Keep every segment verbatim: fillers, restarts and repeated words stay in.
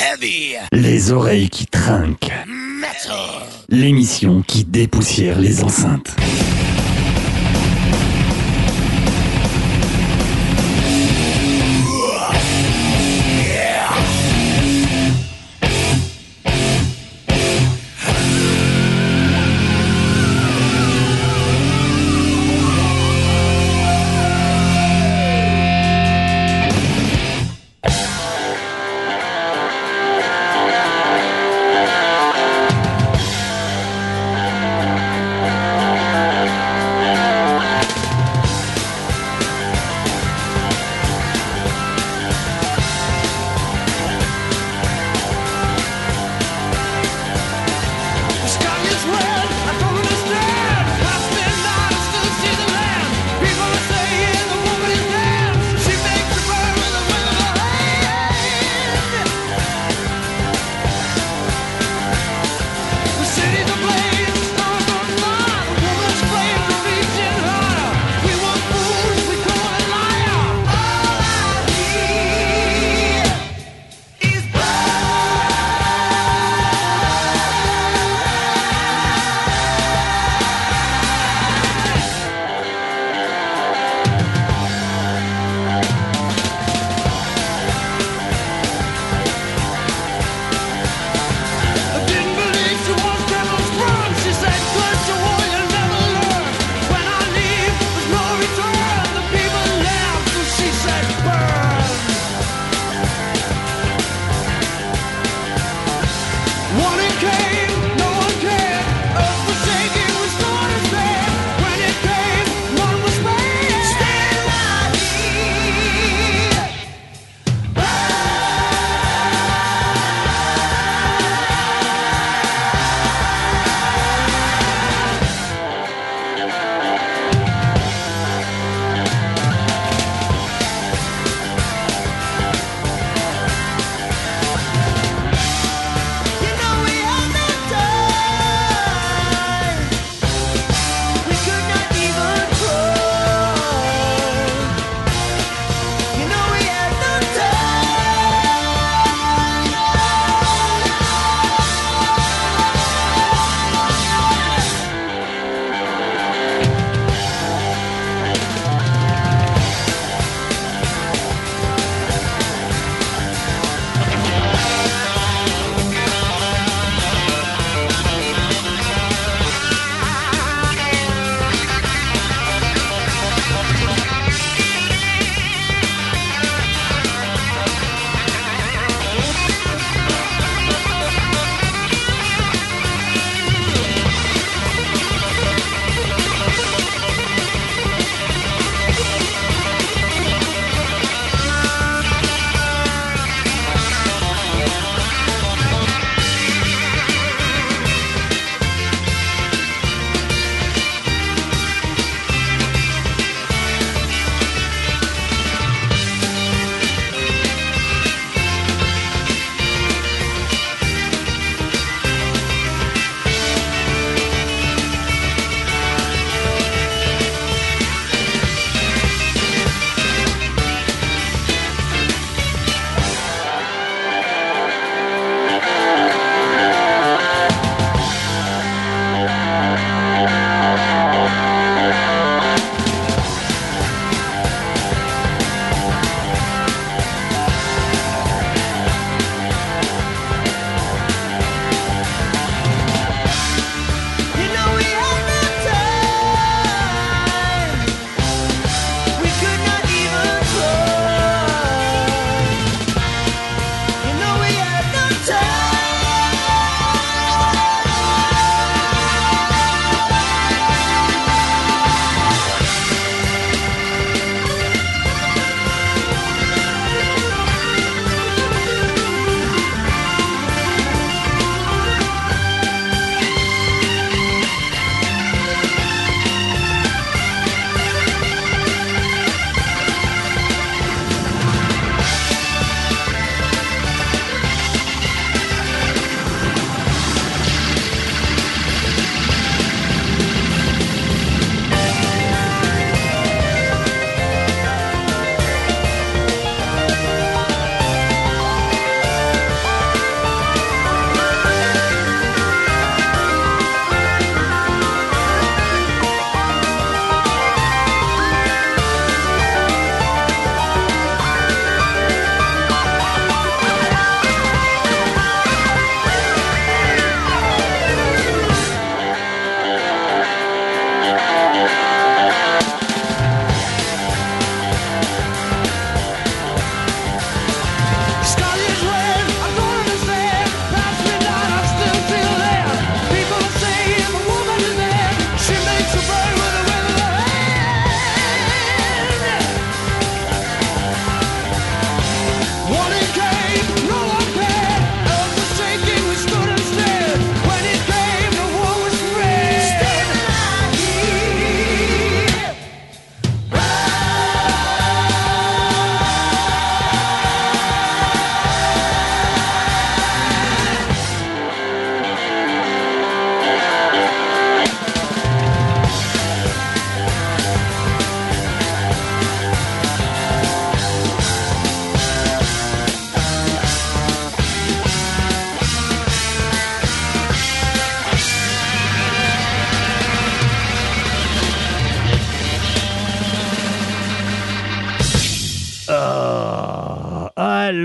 Les oreilles qui trinquent. L'émission qui dépoussière les enceintes.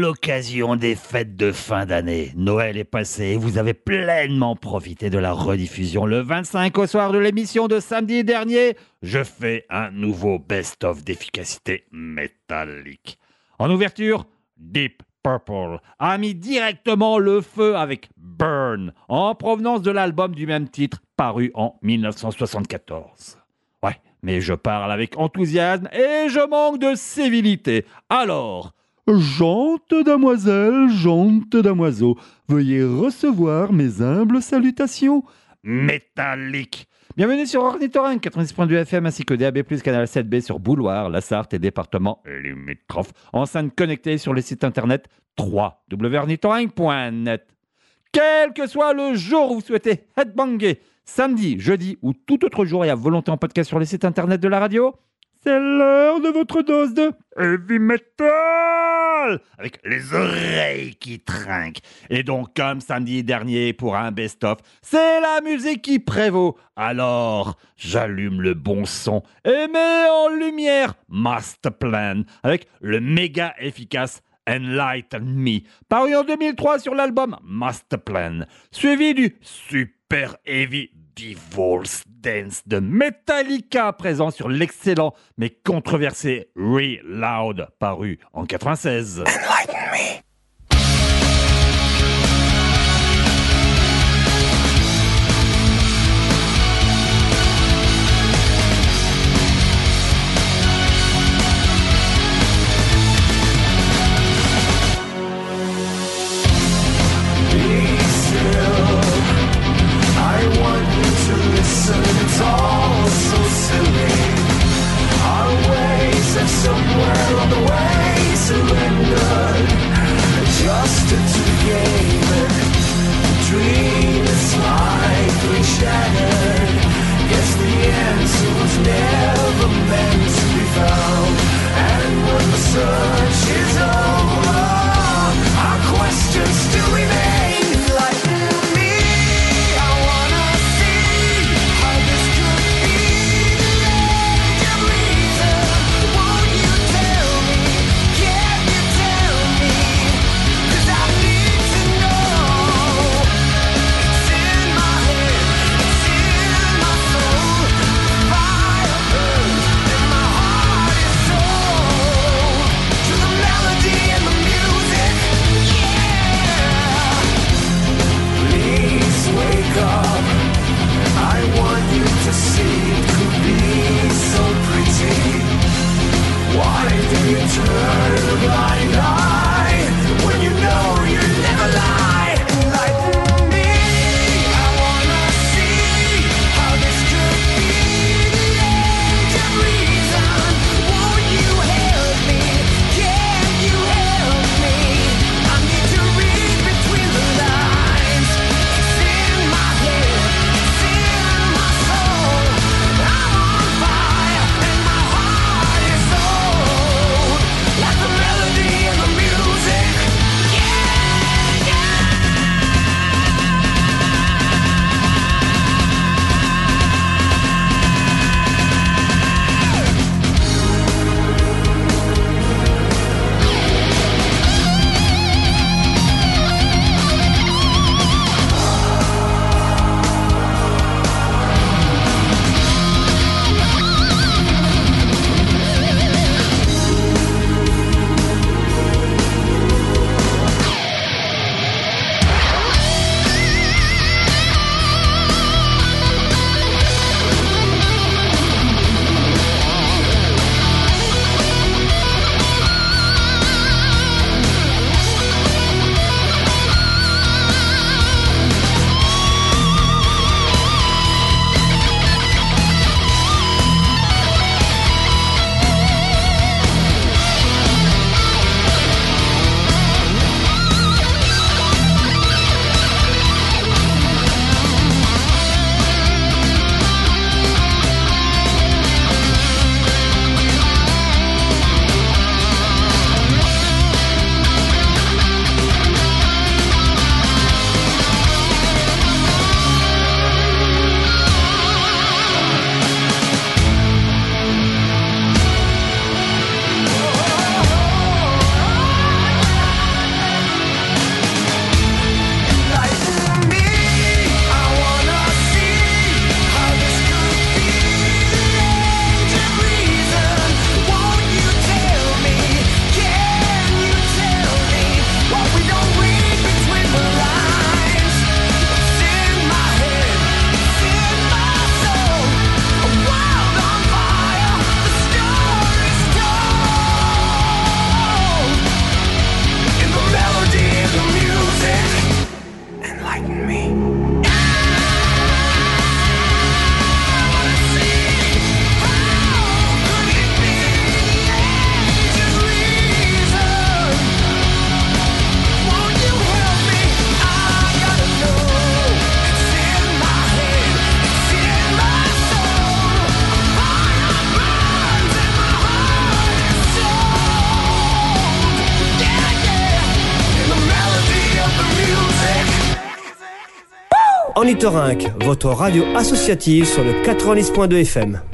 l'occasion des fêtes de fin d'année. Noël est passé et vous avez pleinement profité de la rediffusion le vingt-cinq au soir de l'émission de samedi dernier. Je fais un nouveau best-of d'efficacité métallique. En ouverture, Deep Purple a mis directement le feu avec Burn, en provenance de l'album du même titre paru en dix-neuf cent soixante-quatorze. Ouais, mais je parle avec enthousiasme et je manque de civilité. Alors, gentes damoiselles, gentes damoiseaux, veuillez recevoir mes humbles salutations métalliques. Bienvenue sur Ornithorynque quatre-vingt-six point deux F M ainsi que D A B plus, canal sept B sur Bouloir, la Sarthe et département limitrophes. Enceinte connectée sur le site internet w w w point ornithorynque point net. Quel que soit le jour où vous souhaitez headbanger, samedi, jeudi ou tout autre jour et à volonté en podcast sur les sites internet de la radio, c'est l'heure de votre dose de heavy metal avec les oreilles qui trinquent. Et donc, comme samedi dernier pour un best-of, c'est la musique qui prévaut. Alors, j'allume le bon son et mets en lumière Master Plan avec le méga efficace Enlighten Me, paru en deux mille trois sur l'album Master Plan, suivi du super heavy Devil's Dance de Metallica, présent sur l'excellent mais controversé Reload, paru en quatre-vingt-seize. Enlighten Me. It's all so silly. Our ways have somewhere on the way surrendered, adjusted to the game. The dream is slightly shattered. Guess the answer was never meant to be found. And when the search is over, our questions still remain. Melody Ornithorynque, votre radio associative sur le quatre-vingt-dix point deux F M.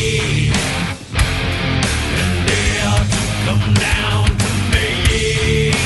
Come down to me.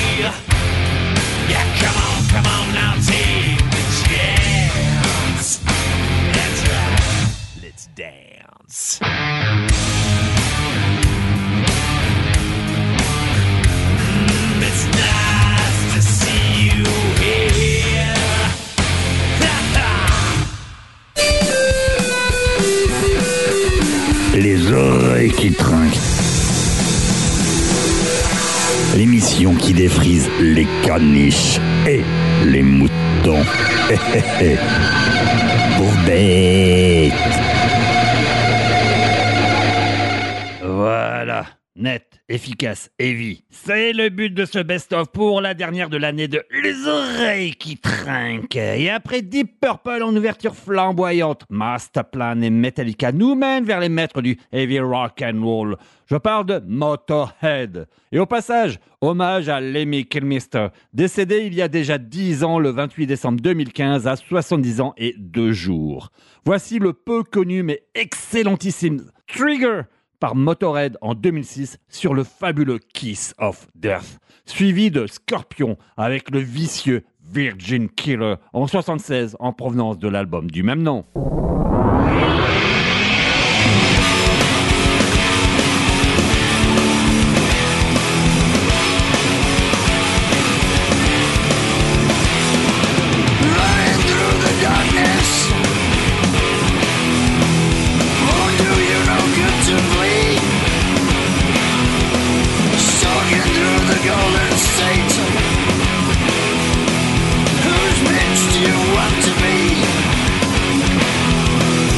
l'émission qui défrise les caniches et les moutons. Pour bête. Voilà, net, efficace et vie. C'est le but de ce best-of pour la dernière de l'année de Les Oreilles qui trinquent. Et après Deep Purple en ouverture flamboyante, Masterplan et Metallica nous mènent vers les maîtres du heavy rock and roll. Je parle de Motorhead. Et au passage, hommage à Lemmy Kilmister, décédé il y a déjà dix ans le vingt-huit décembre deux mille quinze à soixante-dix ans et deux jours. Voici le peu connu mais excellentissime Trigger par Motorhead en deux mille six sur le fabuleux Kiss of Death, suivi de Scorpion avec le vicieux Virgin Killer en soixante-seize en provenance de l'album du même nom. Whose bitch do you want to be?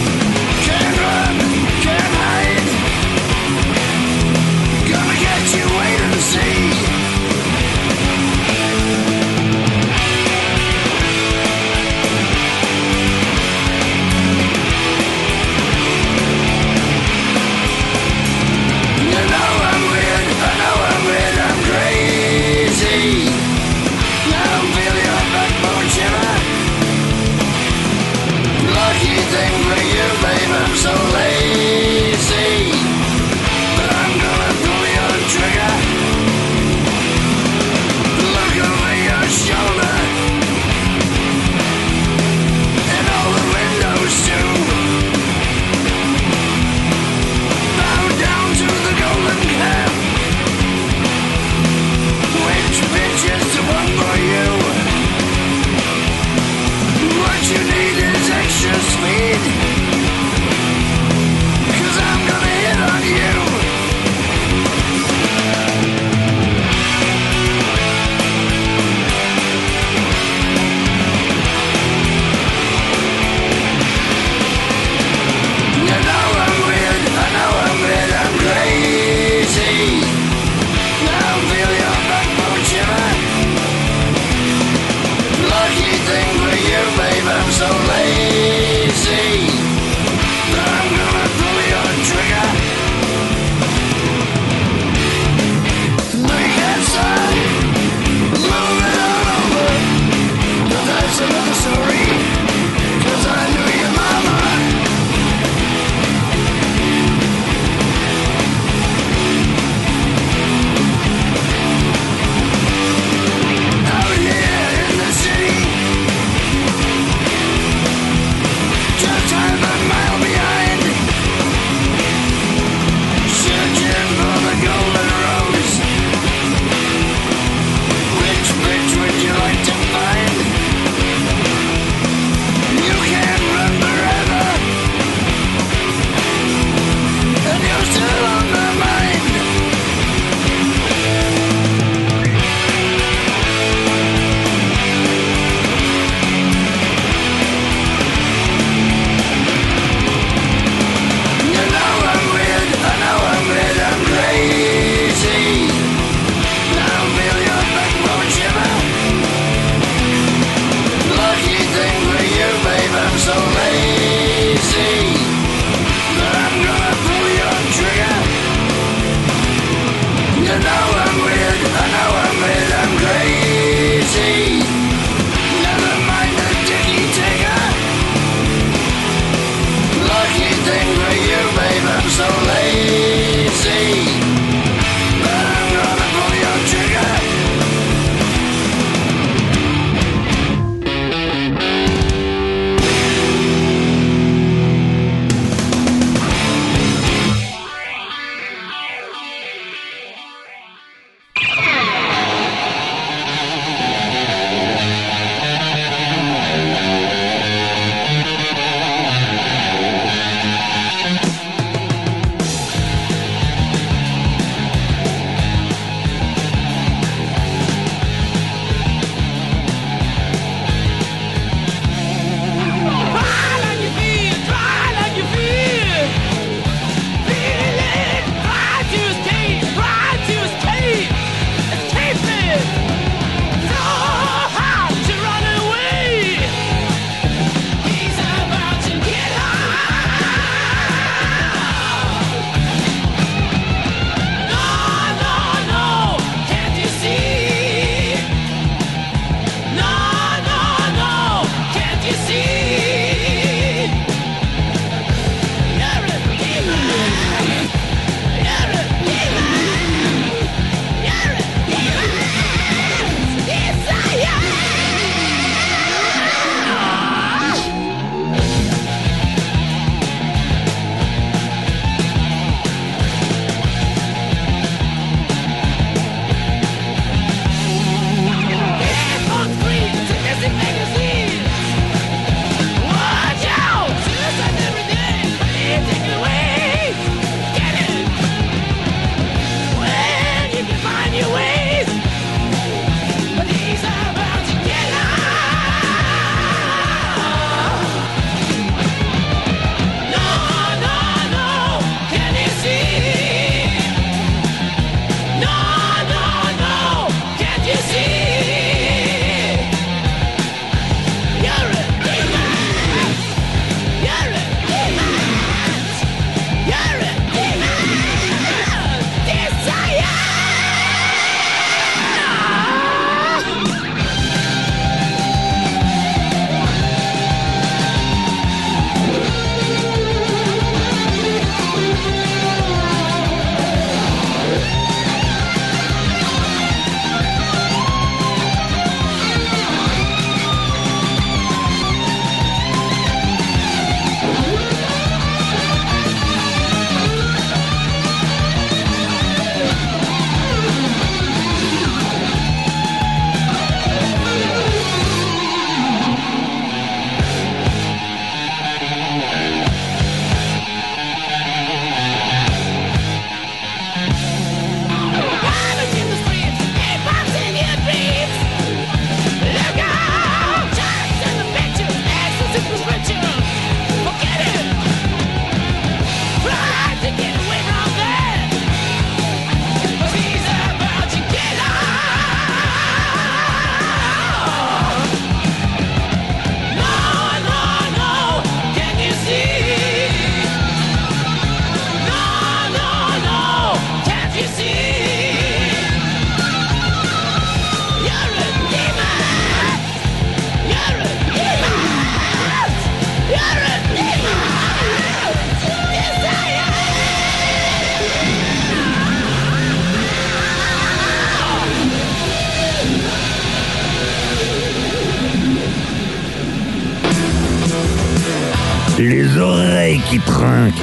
Les oreilles qui trinquent.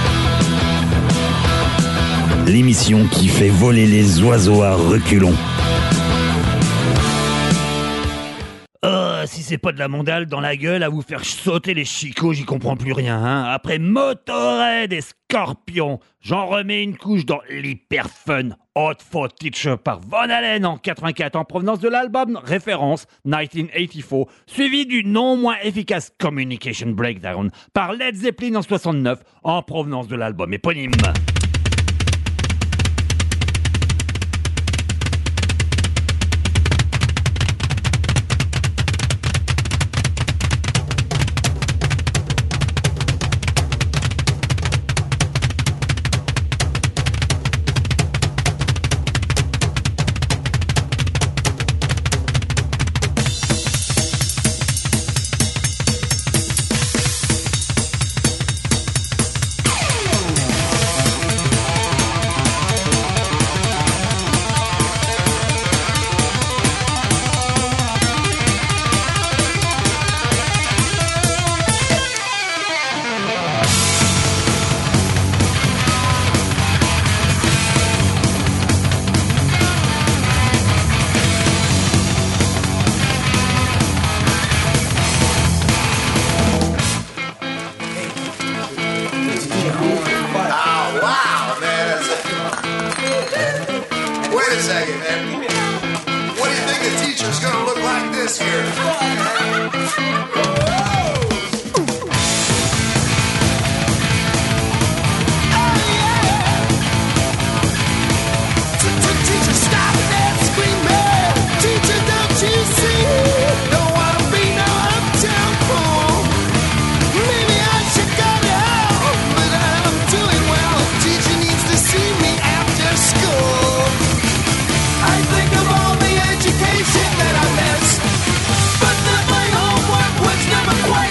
L'émission qui fait voler les oiseaux à reculons. Oh, si c'est pas de la mondale dans la gueule à vous faire sauter les chicots, j'y comprends plus rien. Hein. Après Motorhead et Scorpion, j'en remets une couche dans l'hyper fun Hot for Teacher par Von Halen en quatre-vingt-quatre en provenance de l'album référence dix-neuf quatre-vingt-quatre, suivi du non moins efficace Communication Breakdown par Led Zeppelin en soixante-neuf en provenance de l'album éponyme. Education that I missed, but that my homework was never quite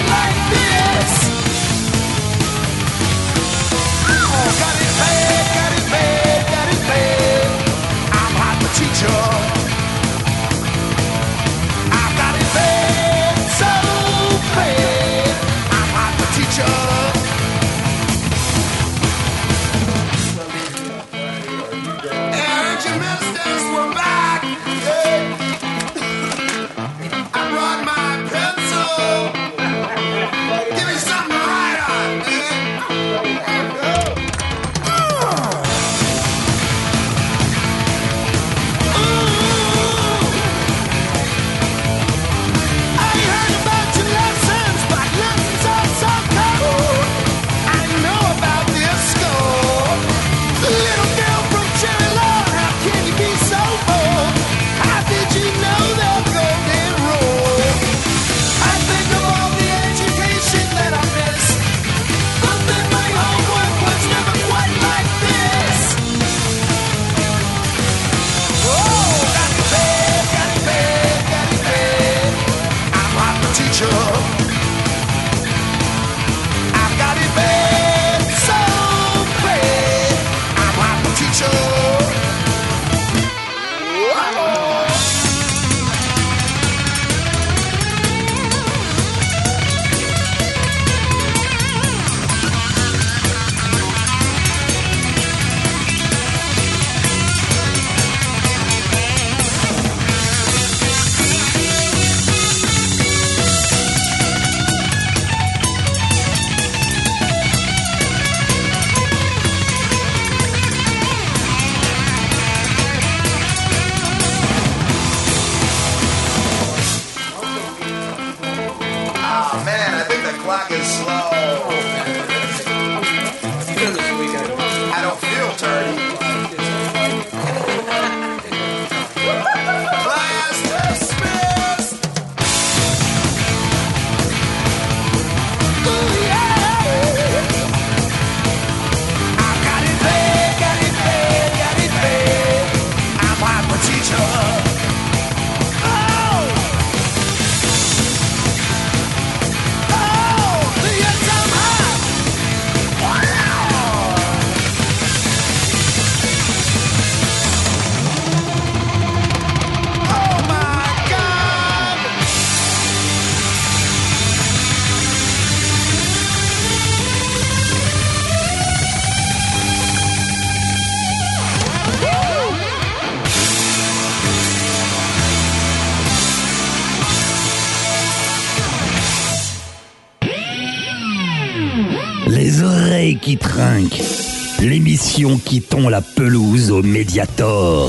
qui trinque, l'émission qui tond la pelouse au Mediator.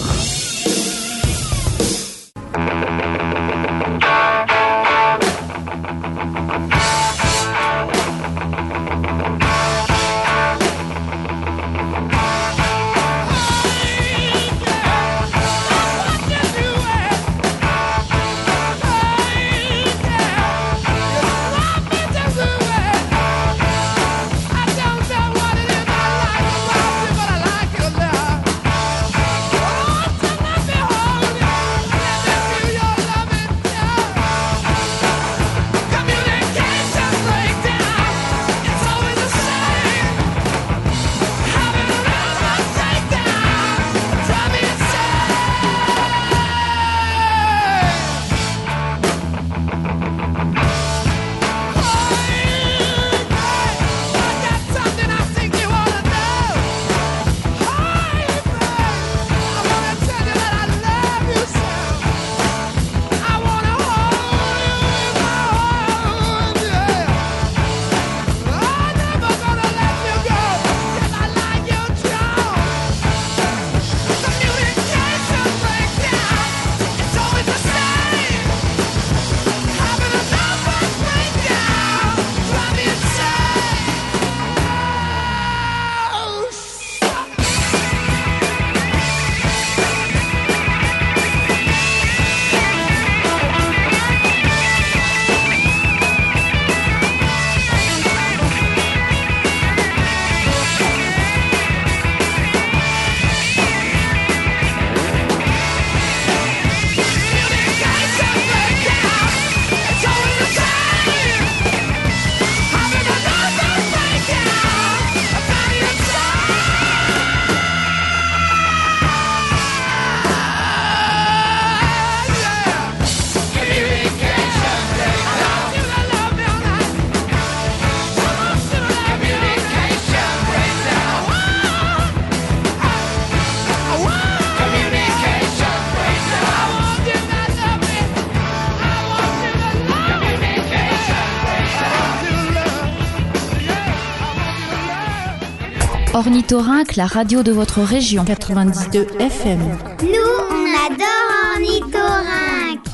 Ornithorynque, la radio de votre région. quatre-vingt-dix-deux F M. Nous, on adore Ornithorynque.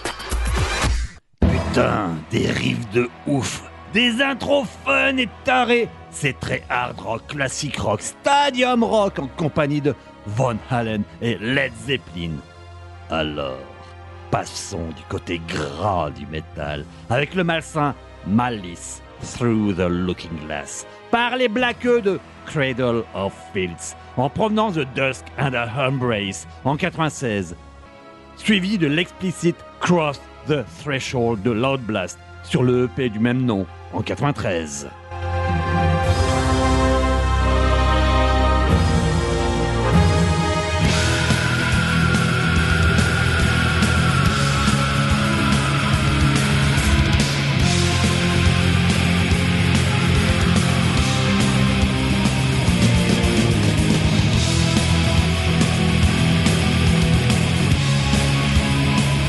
Putain, des riffs de ouf, des intros fun et tarés. C'est très hard rock, classique rock, stadium rock en compagnie de Von Halen et Led Zeppelin. Alors, passons du côté gras du métal avec le malsain Malice Through the Looking Glass par les Blackeux de Cradle of Fields en provenance de Dusk and a Embrace en quatre-vingt-seize, suivi de l'explicite Cross the Threshold de Loud Blast sur le E P du même nom en quatre-vingt-treize.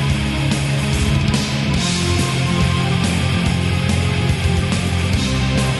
We'll be right back.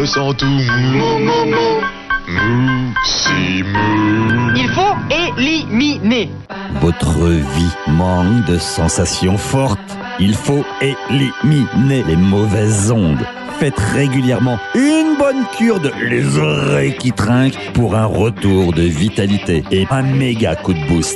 me sens tout mou, mou, mou, mou, si mou. Il faut éliminer. Votre vie manque de sensations fortes. Il faut éliminer les mauvaises ondes. Faites régulièrement une bonne cure de les oreilles qui trinquent pour un retour de vitalité et un méga coup de boost.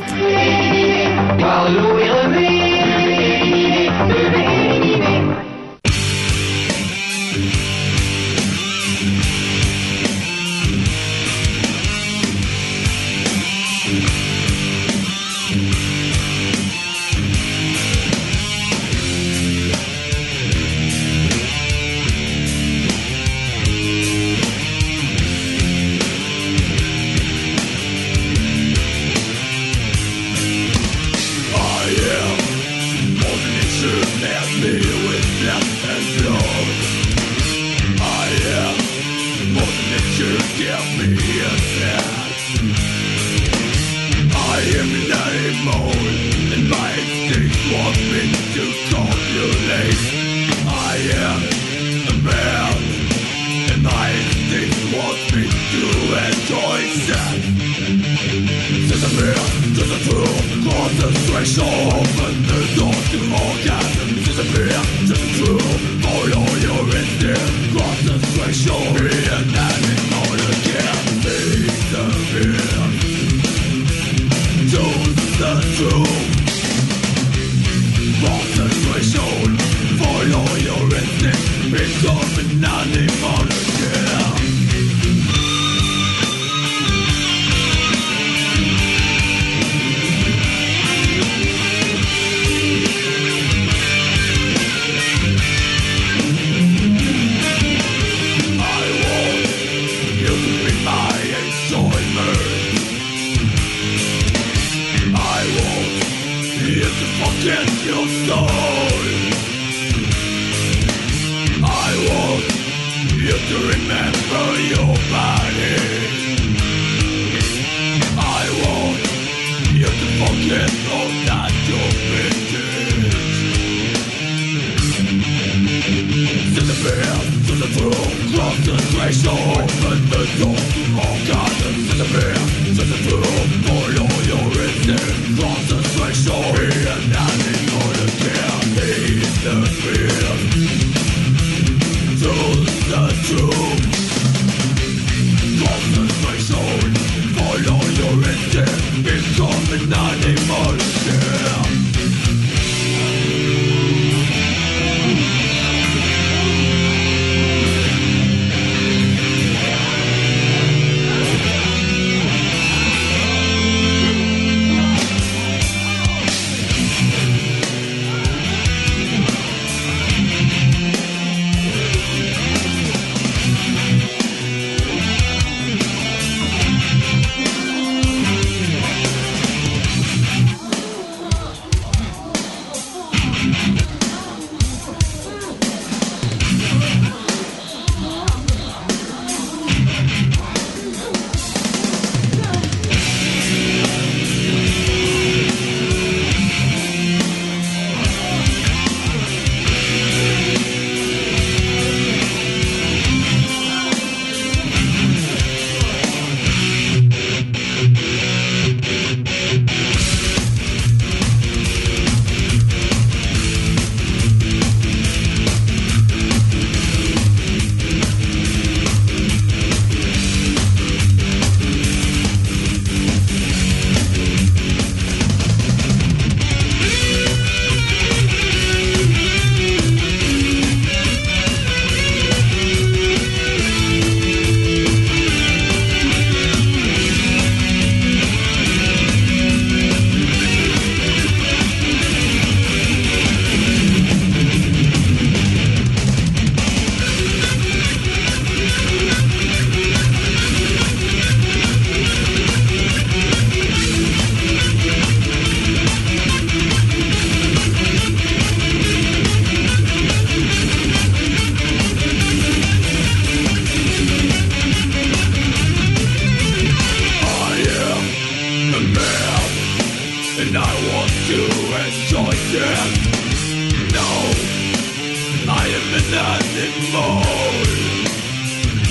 I am an animal.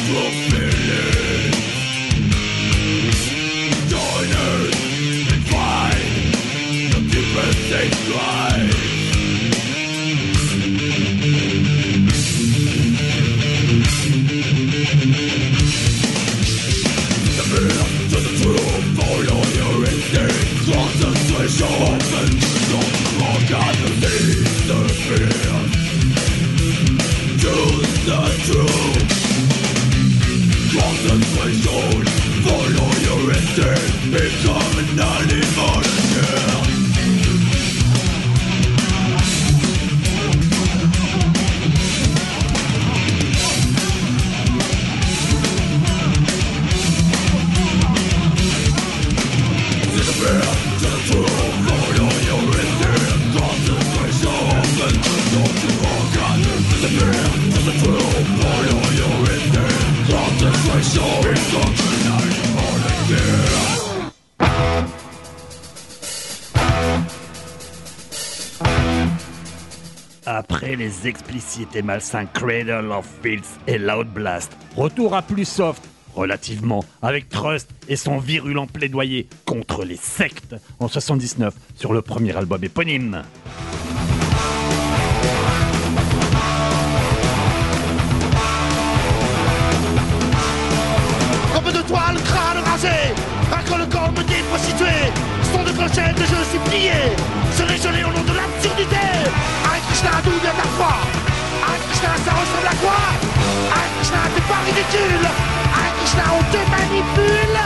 Après les explicites et malsains Cradle of Filth et Loud Blast, retour à plus soft, relativement, avec Trust et son virulent plaidoyer contre les sectes en soixante-dix-neuf sur le premier album éponyme. Robe de toile, crâne rasé, un le corps me déprostitué, son de clochette, je suis plié, serai gelé au nom de l'absurdité. Hare Krishna, d'où vient ta foi? Hare Krishna, ça ressemble à quoi? Hare Krishna, t'es pas ridicule. Hare Krishna, on te manipule.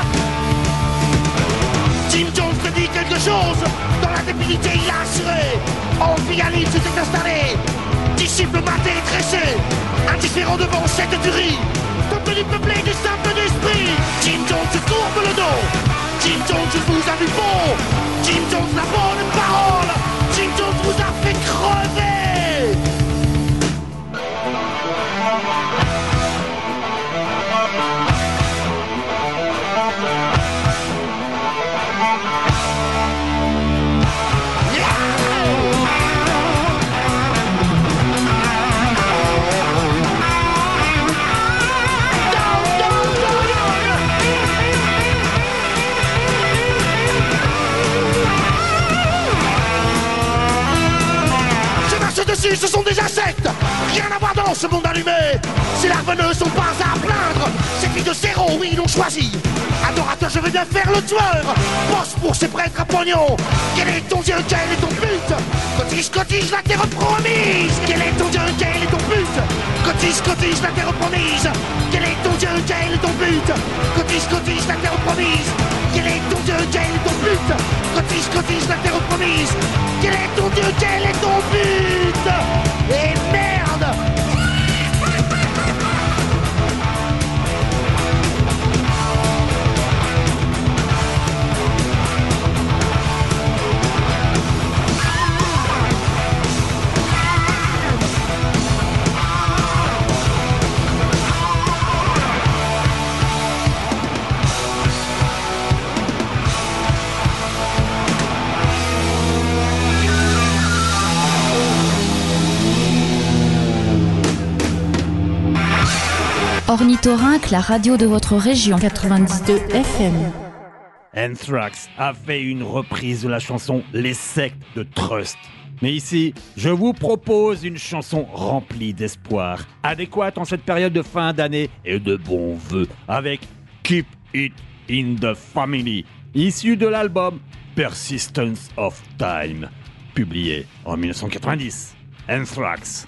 Jim Jones te dit quelque chose. Dans la débilité, il a assuré. En Pigaline, tu t'es installé. Disciple maté et tressé, indifférent devant cette tuerie. Peuple du peuplé du simple d'esprit. Jim Jones se courbe le dos. Jim Jones vous a vu bon. Jim Jones la bonne parole. Jim Jones vous a fait crever. Ce sont des insectes, rien à voir dans ce monde allumé. Ces larves ne sont pas à plaindre. Ces filles de zéro, oui, l'ont choisi. Adorateur, je vais bien faire le tueur. Bosse pour ces prêtres à pognon. Quel est ton dieu, quel est ton but? Cotise, cotise, la terre promise. Quel est ton dieu, quel est ton but? Cotise, cotise, la terre promise. Quel est ton dieu, quel est ton but? Cotise, cotise, la terre promise. Quel est ton dieu, quel est ton but? Cotise, cotise, la terre promise. Quel est ton dieu, quel est ton but? Et merde! Ornithorynque, la radio de votre région. quatre-vingt-dix-deux F M. Anthrax a fait une reprise de la chanson Les sectes de Trust. Mais ici, je vous propose une chanson remplie d'espoir, adéquate en cette période de fin d'année et de bons vœux, avec Keep It in the Family, issu de l'album Persistence of Time, publié en dix-neuf cent quatre-vingt-dix. Anthrax.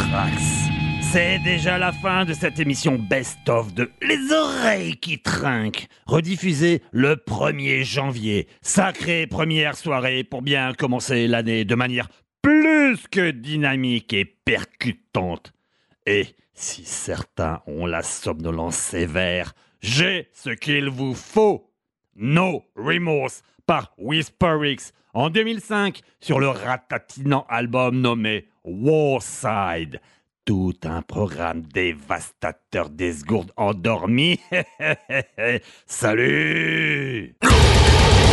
Anthrax. C'est déjà la fin de cette émission best-of de Les Oreilles qui Trinquent, rediffusée le premier janvier. Sacrée première soirée pour bien commencer l'année de manière plus que dynamique et percutante. Et si certains ont la somnolence sévère, j'ai ce qu'il vous faut. No Remorse par Whisperix en deux mille cinq sur le ratatinant album nommé Warside. Tout un programme dévastateur des gourdes endormies. Salut!